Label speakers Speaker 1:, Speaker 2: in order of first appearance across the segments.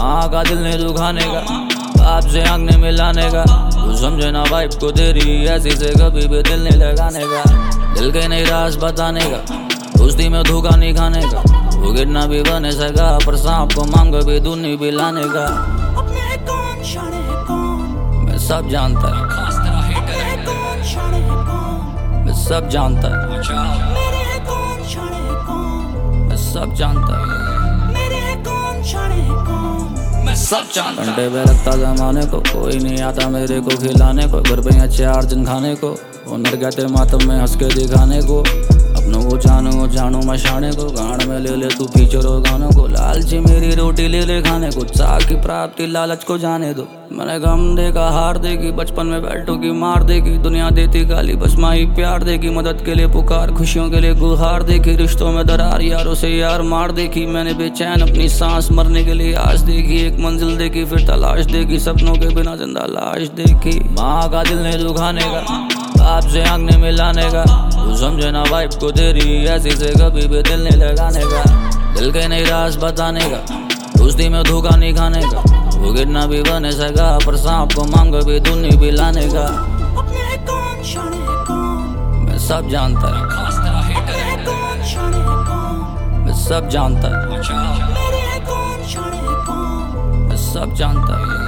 Speaker 1: माँ का दिल नहीं दुखाने का, बाप से आँख नहीं मिलाने का। तू समझे ना वाइफ को तेरी ऐसी से कभी भी दिल नहीं लगाने का। दिल के नहीं राज बताने का, दोस्ती में धोखा नहीं खाने का। वो गिरना भी बने सका पर सांप को मांग भी दूध नहीं पिलाने का। मैं सब जानता है, मैं सब जानता है, मैं सब जानता है, मैं सब जानता है। घंटे पे रखता जमाने को, कोई नहीं आता मेरे को खिलाने को। घर पे अच्छे अर्जन खाने को, ओनर कहते मातम में हंस के दिखाने को। अपनों को जानू मशाने को, गाड़ में ले ले तू फीचर और गानों को। लालची मेरी रोटी ले ले खाने को, चाह की प्राप्ति लालच को जाने दो। मैंने गम देखा हार देगी, बचपन में बैठो की मार देगी। दुनिया देती गाली बस माही प्यार देगी। मदद के लिए पुकार, खुशियों के लिए गुहार देखी। रिश्तों में दरार, यारों से यार मार देखी। मैंने बेचैन अपनी सांस मरने के लिए आस देखी। एक मंजिल देखी फिर तलाश देखी, सपनों के बिना जिंदा लाश देखी। माँ का दिल नहीं दुखाने का, बाप से आँख नहीं मिलाने का। तू समझे ना वाइफ को तेरी ऐसी से कभी भी दिल नहीं लगाने का। दिल के नहीं राज बताने का, दोस्ती में धोखा नहीं खाने का। वो गिरना भी बने सका पर सांप को मांग भी दूध नहीं पिलाने का। मैं सब जानता है, मैं सब जानता है, मैं सब जानता है,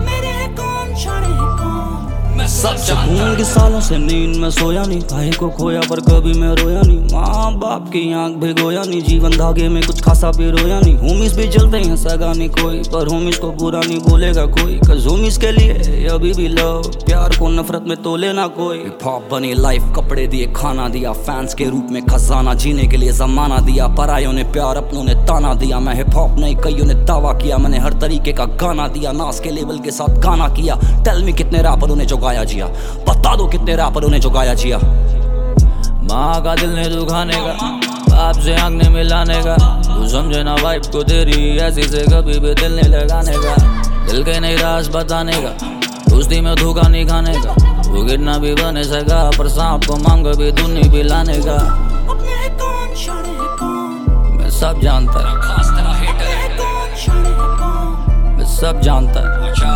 Speaker 2: सुकून की सालों से नींद में सोया नहीं, भाई को खोया पर कभी मैं रोया नहीं। माँ बाप की आंख भिगोया नहीं, जीवन धागे में कुछ खासा भी रोया नहीं। होमिस भी चलते हैं सगा नहीं कोई, पर होमिस को बुरा नहीं बोलेगा कोई। कज होमिस के लिए अभी भी लव, प्यार को नफरत में तोले ना कोई। हिप हॉप बनी लाइफ, कपड़े दिए खाना दिया, फैंस के रूप में खजाना, जीने के लिए जमाना दिया। परायों ने प्यार, अपनों ने ताना दिया। मैं हिप हॉप नहीं कईयों ने दावा किया, मैंने हर तरीके का गाना दिया। नास के लेवल के साथ गाना किया। टेल मी कितने रैपरों ने जो गाया जिया, बता दो कितने रैपरों ने जो गाया जिया।
Speaker 1: माँ का दिल नहीं दुखाने का, बाप से आँख नहीं मिलाने का। तू समझे ना वाइफ को तेरी ऐसी से कभी भी दिल नहीं लगाने का। दिल के नहीं राज बताने का, दोस्ती में धोखा नहीं खाने का। वो गिरना भी बने सका पर सांप को मांग भी दूध नहीं पिलाने का। मैं सब जानता है, मैं सब जानता है,